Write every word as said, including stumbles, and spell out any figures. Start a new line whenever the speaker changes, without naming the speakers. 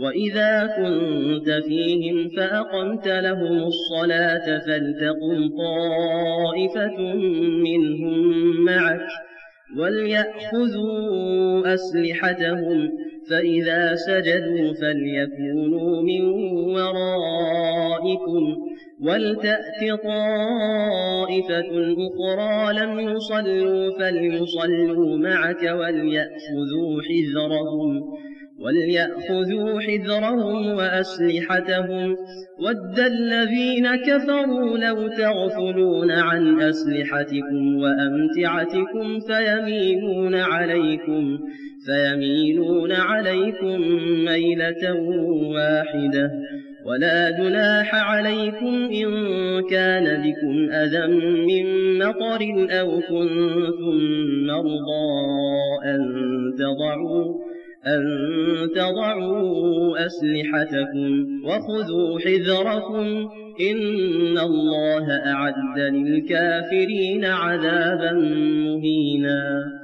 وإذا كنت فيهم فأقمت لهم الصلاة فلتقم طائفة منهم معك وليأخذوا أسلحتهم فإذا سجدوا فليكونوا من ورائكم ولتأت طائفة أخرى لم يصلوا فليصلوا معك وليأخذوا حذرهم وليأخذوا حذرهم وأسلحتهم ود الذين كفروا لو تغفلون عن أسلحتكم وأمتعتكم فيميلون عليكم فيميلون عليكم ميلة واحدة ولا جناح عليكم إن كان بكم أذى من مطر أو كنتم مرضى أن تضعوا أن تضعوا أسلحتكم وخذوا حذركم إن الله أعد للكافرين عذابا مهينا.